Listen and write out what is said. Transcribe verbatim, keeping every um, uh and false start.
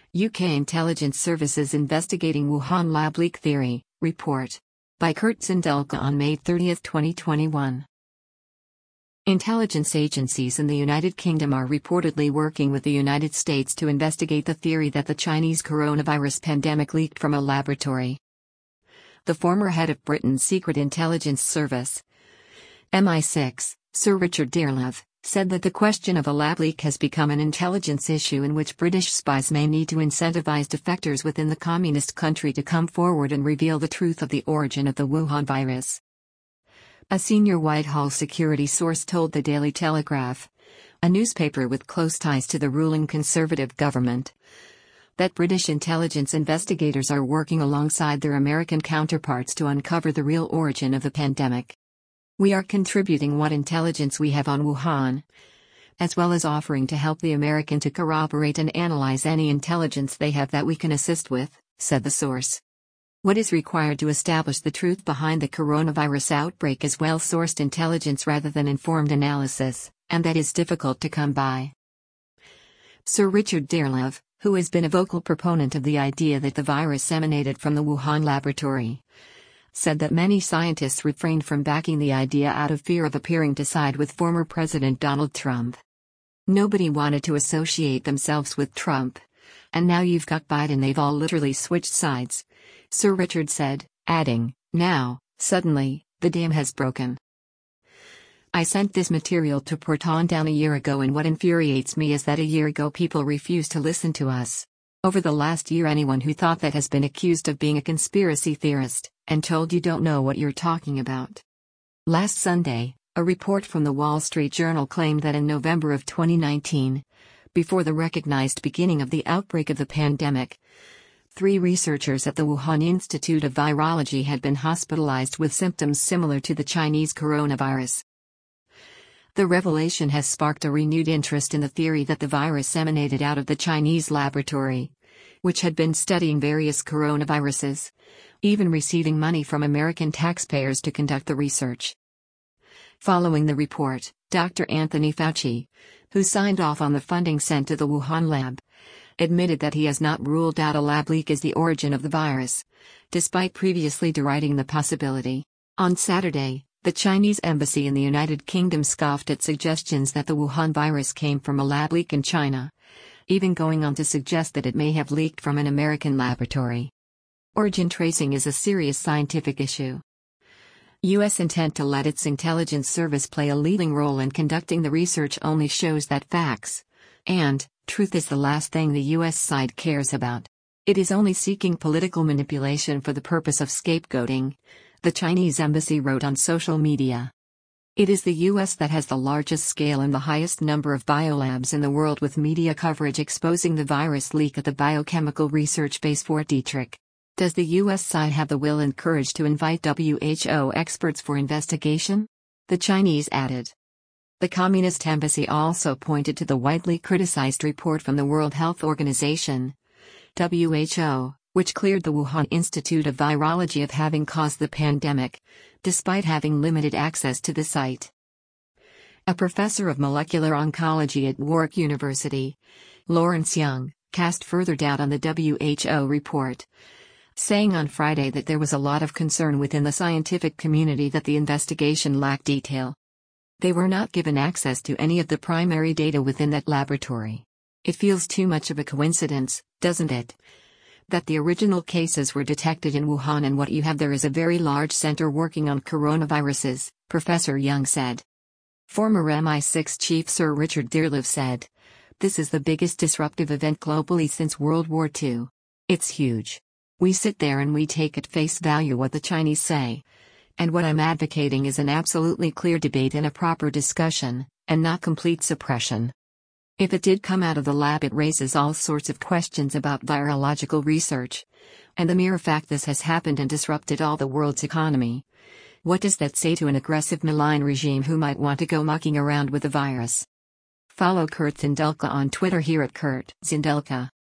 U K intelligence services investigating Wuhan lab leak theory, report. By Kurt Zindelka on May thirtieth, twenty twenty-one. Intelligence agencies in the United Kingdom are reportedly working with the United States to investigate the theory that the Chinese coronavirus pandemic leaked from a laboratory. The former head of Britain's Secret Intelligence Service, M I six, Sir Richard Dearlove, said that the question of a lab leak has become an intelligence issue in which British spies may need to incentivize defectors within the communist country to come forward and reveal the truth of the origin of the Wuhan virus. A senior Whitehall security source told the Daily Telegraph, a newspaper with close ties to the ruling Conservative government, that British intelligence investigators are working alongside their American counterparts to uncover the real origin of the pandemic. We are contributing what intelligence we have on Wuhan, as well as offering to help the American to corroborate and analyze any intelligence they have that we can assist with, said the source. What is required to establish the truth behind the coronavirus outbreak is well-sourced intelligence rather than informed analysis, and that is difficult to come by. Sir Richard Dearlove, who has been a vocal proponent of the idea that the virus emanated from the Wuhan laboratory, said that many scientists refrained from backing the idea out of fear of appearing to side with former President Donald Trump. Nobody wanted to associate themselves with Trump. And now you've got Biden, they've all literally switched sides, Sir Richard said, adding, now, suddenly, the dam has broken. I sent this material to Proton down a year ago, and what infuriates me is that a year ago people refused to listen to us. Over the last year, anyone who thought that has been accused of being a conspiracy theorist, and told you don't know what you're talking about. Last Sunday, a report from the Wall Street Journal claimed that in November of twenty nineteen, before the recognized beginning of the outbreak of the pandemic, three researchers at the Wuhan Institute of Virology had been hospitalized with symptoms similar to the Chinese coronavirus. The revelation has sparked a renewed interest in the theory that the virus emanated out of the Chinese laboratory, which had been studying various coronaviruses, even receiving money from American taxpayers to conduct the research. Following the report, Doctor Anthony Fauci, who signed off on the funding sent to the Wuhan lab, admitted that he has not ruled out a lab leak as the origin of the virus, despite previously deriding the possibility. On Saturday, the Chinese embassy in the United Kingdom scoffed at suggestions that the Wuhan virus came from a lab leak in China, even going on to suggest that it may have leaked from an American laboratory. Origin tracing is a serious scientific issue. U S intent to let its intelligence service play a leading role in conducting the research only shows that facts and truth is the last thing the U S side cares about. It is only seeking political manipulation for the purpose of scapegoating, the Chinese embassy wrote on social media. It is the U S that has the largest scale and the highest number of biolabs in the world, with media coverage exposing the virus leak at the biochemical research base Fort Detrick. Does the U S side have the will and courage to invite W H O experts for investigation? The Chinese added. The Communist embassy also pointed to the widely criticized report from the World Health Organization, W H O, which cleared the Wuhan Institute of Virology of having caused the pandemic, despite having limited access to the site. A professor of molecular oncology at Warwick University, Lawrence Young, cast further doubt on the W H O report, saying on Friday that there was a lot of concern within the scientific community that the investigation lacked detail. They were not given access to any of the primary data within that laboratory. It feels too much of a coincidence, doesn't it, that the original cases were detected in Wuhan, and what you have there is a very large center working on coronaviruses, Professor Young said. Former M I six chief Sir Richard Dearlove said, "This is the biggest disruptive event globally since World War Two. It's huge. We sit there and we take at face value what the Chinese say. And what I'm advocating is an absolutely clear debate and a proper discussion, and not complete suppression. If it did come out of the lab, it raises all sorts of questions about virological research. And the mere fact this has happened and disrupted all the world's economy. What does that say to an aggressive malign regime who might want to go mucking around with the virus?" Follow Kurt Zindelka on Twitter here at Kurt Zindelka.